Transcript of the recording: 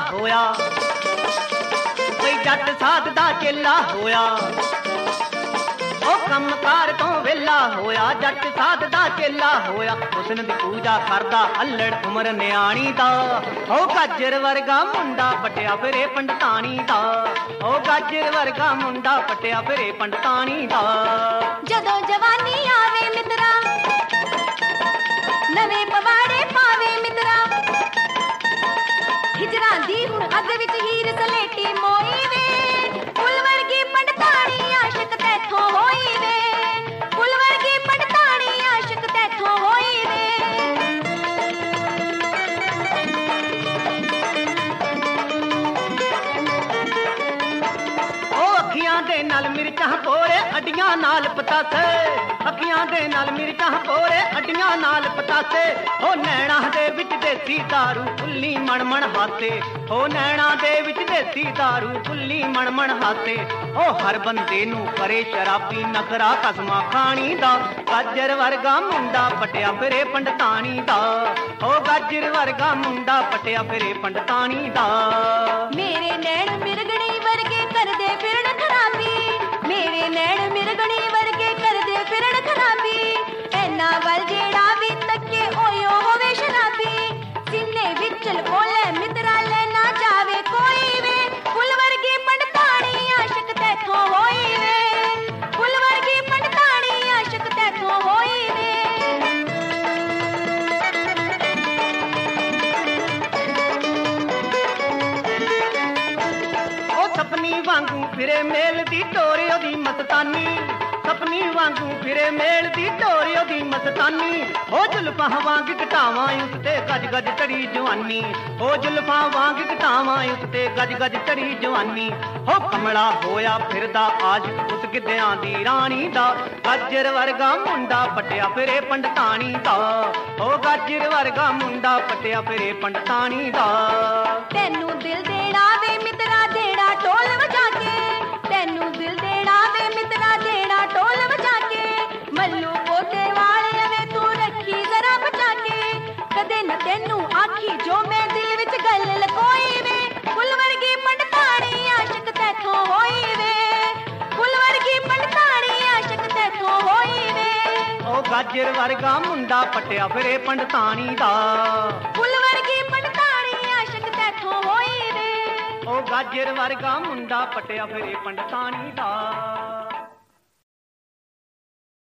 ਹੋਇਆ, ਬਈ ਜੱਟ ਸਾਧ ਦਾ ਚੇਲਾ ਹੋਇਆ। ਉਹ ਕੰਮ ਕਾਰ ਤੋਂ ਵਿਹਲਾ ਹੋਇਆ, ਜੱਟ ਸਾਧ ਦਾ ਚੇਲਾ ਹੋਇਆ। ਹੁਸਨ ਦੀ ਪੂਜਾ ਕਰਦਾ ਅੱਲੜ ਉਮਰ ਨਿਆਣੀ ਦਾ। ਉਹ ਗਾਜਰ ਵਰਗਾ ਮੁੰਡਾ ਪਟਿਆ ਫਿਰੇ ਪੰਡਤਾਣੀ ਦਾ। ਉਹ ਗਾਜਰ ਵਰਗਾ ਮੁੰਡਾ ਪਟਿਆ ਫਿਰੇ ਪੰਡਤਾਣੀ ਦਾ। ਜਦੋਂ ਜਵਾਨੀ ਆਵੇ ਮਿੱਤਰਾ, ਨਵੇਂ ਪਵਾੜੇ ਪਾਵੇ ਮਿੱਤਰਾ। ਹਿਜਰਾਂ ਦੀ ਹੁਣ ਅੱਗ ਵਿੱਚ ਹੀਰ ਸਲੇਟੀ ਮੋਈ ਵੇ। ਫੁੱਲ ਵਰਗੀ ਪੰਡਤਾਣੀ ਆਸ਼ਿਕ ਤੈਥੋਂ ਹੋਈ ਵੇ। ਫੁੱਲ ਵਰਗੀ ਪੰਡਤਾਣੀ ਆਸ਼ਿਕ ਤੈਥੋਂ ਹੋਈ ਵੇ। ਅੱਖੀਆਂ ਦੇ ਨਾਲ ਮਿਰਚਾਂ ਪੋਰੇ ਅੱਡੀਆਂ ਨਾਲ ਪਤਾਸੇ। ਅੱਖੀਆਂ ਦੇ ਨਾਲ ਮਿਰਚਾਂ ਪੋਰੇ ਅੱਡੀਆਂ ਨਾਲ ਪਤਾਸੇ। ਉਹ ਨੈਣਾ ਦੇ ਵਿੱਚ ਦੇਸੀ ਦਾਰੂ ਫੁੱਲੀ ਮਣਮਣ ਹਾਸੇ। ਉਹ ਨੈਣਾ ਦੇ ਵਿੱਚ ਦੇਸੀ ਦਾਰੂ ਫੁੱਲੀ ਮਣਮਣ ਹਾਸੇ। ਉਹ ਹਰ ਬੰਦੇ ਨੂੰ ਕਰੇ ਸ਼ਰਾਬੀ ਨਖਰਾ ਕਸਮਾਂ ਖਾਣੀ ਦਾ। ਗਾਜਰ ਵਰਗਾ ਮੁੰਡਾ ਪਟਿਆ ਫਿਰੇ ਪੰਡਤਾਣੀ ਦਾ। ਉਹ ਗਾਜਰ ਵਰਗਾ ਮੁੰਡਾ ਪਟਿਆ ਫਿਰੇ ਪੰਡਤਾਣੀ ਦਾ। ਮੇਰੇ ਨੈਣ ਮਿਰਗਣੀ ਵਰਗੇ ਕਰਦੇ ਫਿਰਨ ਖਰਾਬੀ। ਮੇਰੇ ਨੈਣ ਮਿਰਗਣੀ ਵਰਗੇ ਕਰਦੇ ਫਿਰਨ ਖਰਾਬੀ। ਐਨਾ ਵੱਲ ਜਿਹੜਾ ਵੀ ਤੱਕੇ ਓਯੋ ਹੋਵੇ ਸ਼ਰਾਬੀ। ਸੀਨੇ ਵਿੱਚ ਲਕੋਲੇ ਮਿੱਤਰਾ ਲੈ ਨਾ ਜਾਵੇ ਕੋਈ ਵੇ। ਫੁੱਲ ਵਰਗੀ ਪੰਡਤਾਣੀ ਆਸ਼ਿਕ ਤੈਥੋਂ ਹੋਈ ਵੇ। ਫੁੱਲ ਵਰਗੀ ਪੰਡਤਾਣੀ ਆਸ਼ਿਕ ਤੈਥੋਂ ਹੋਈ ਵੇ। ਸਪਨੀ ਵਾਂਗੂ ਫਿਰੇ ਮੇਲ ਦੀ ਟੋਰ ਉਹਦੀ ਮਸਤਾਨੀ। ਸਪਨੀ ਵਾਂਗੂ ਫਿਰੇ ਮੇਲ ਦੀ ਟੋਰ ਉਹਦੀ ਮਸਤਾਨੀ। ਉਹ ਜ਼ੁਲਫਾਂ ਵਾਂਗ ਘਟਾਵਾਂ ਉਸ ਤੇ ਗੱਜ ਗੱਜ ਚੜੀ ਜਵਾਨੀ। ਉਹ ਜ਼ੁਲਫਾਂ ਵਾਂਗ ਘਟਾਵਾਂ ਉਸ ਤੇ ਗੱਜ ਗੱਜ ਚੜੀ ਜਵਾਨੀ। ਉਹ ਕਮਲਾ ਹੋਇਆ ਫਿਰਦਾ ਆਸ਼ਿਕ ਉਸ ਗਿੱਧਿਆਂ ਦੀ ਰਾਣੀ ਦਾ। ਗਾਜਰ ਵਰਗਾ ਮੁੰਡਾ ਪਟਿਆ ਫਿਰੇ ਪੰਡਤਾਣੀ ਦਾ। ਉਹ ਗਾਜਰ ਵਰਗਾ ਮੁੰਡਾ ਪਟਿਆ ਫਿਰੇ ਪੰਡਤਾਣੀ ਦਾ। ਤੈਨੂੰ ਦਿਲ ਦੇਣਾ ਵੇ ਮਿੱਤਰਾ ਦੇਣਾ ਢੋਲ ਵਜਾ ਕੇ। ਤੈਨੂੰ ਦਿਲ ਦੇਣਾ ਵੇ ਮਿੱਤਰਾ ਦੇਣਾ ਢੋਲ ਵਜਾ ਕੇ। ਮੱਲੂ ਪੋਤੇ ਵਾਲੇ ਵੇ ਤੂੰ ਰੱਖੀ ਜ਼ਰਾ ਬਚਾ ਕੇ। ਕਦੇ ਨਾ ਤੈਨੂੰ ਆਖੀ ਜੋ ਮੈਂ ਦਿਲ ਵਿੱਚ ਗੱਲ ਲਕੋਈ ਵੇ। ਫੁੱਲ ਵਰਗੀ ਪੰਡਤਾਣੀ ਆਸ਼ਿਕ ਤੈਥੋਂ ਹੋਈ ਵੇ। ਫੁੱਲ ਵਰਗੀ ਪੰਡਤਾਣੀ ਆਸ਼ਿਕ ਤੈਥੋਂ ਹੋਈ ਵੇ। ਉਹ ਗਾਜਰ ਵਰਗਾ ਮੁੰਡਾ ਪਟਿਆ ਫਿਰੇ ਪੰਡਤਾਣੀ ਦਾ। ਫੁੱਲ ਵਰਗੀ ਪੰਡਤਾਣੀ ਆਸ਼ਿਕ ਤੈਥੋਂ ਹੋਈ ਵੇ। ਉਹ ਗਾਜਰ ਵਰਗਾ ਮੁੰਡਾ ਪਟਿਆ ਫਿਰੇ ਪੰਡਤਾਣੀ ਦਾ।